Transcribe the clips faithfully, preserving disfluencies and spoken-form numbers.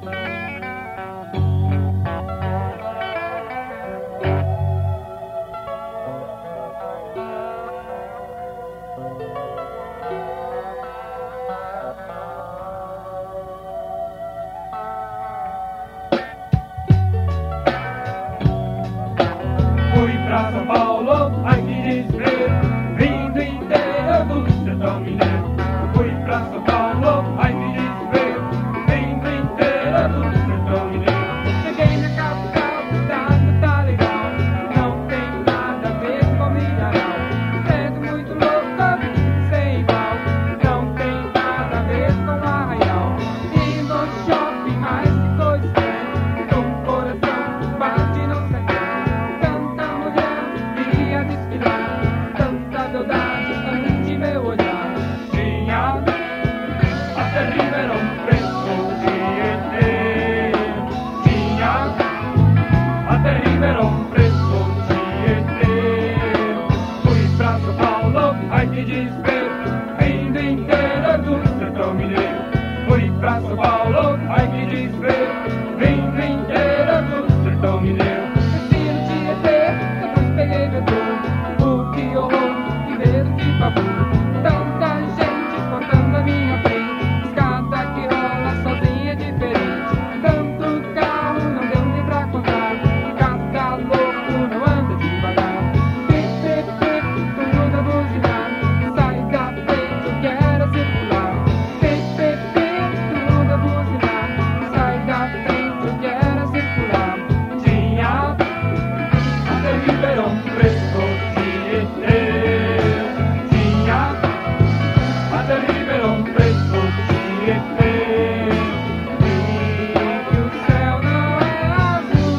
Pra São Paulo, ai que desprezo, vindo inteiro do sertão mineiro. Fui pra São Paulo, ai que desprezo, vindo inteiro do sertão mineiro. Cheguei na capital, cidade tá legal, não tem nada a ver com Milharal. Sendo muito louco, sem igual, não tem nada a ver com Arraial. E no shopping, mais que coisa estranha, com o coração bate não sei quem. Tanta beldade ante meu olhar. Tinha até Ribeirão Preto de E T. Tinha até Ribeirão Preto de E T. Fui pra São Paulo, ai que desprezo, vindo inteira do sertão mineiro. Fui pra São Paulo, ai que desprezo, vindo inteira do sertão mineiro. Destino de E T, depois peguei metrô. Tanta gente cortando a minha frente, escada que rola sozinha é diferente. Tanto carro não deu nem pra contar, cada louco não anda devagar. Pip, pip, pip, tudo a buzinar, sai da frente, eu quero circular. Pip, pip, pip, tudo a buzinar, sai da frente, eu quero circular. Tinha até Ribeirão Preto de E T. Até Ribeirão Preto de E T. E que o céu não é azul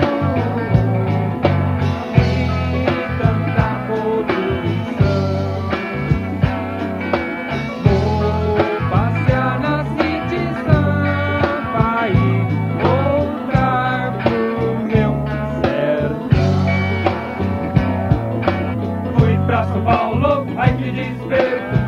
e tanta poluição. Vou passear na City Sampa e voltar pro meu sertão. Fui pra São Paulo, ai que desespero,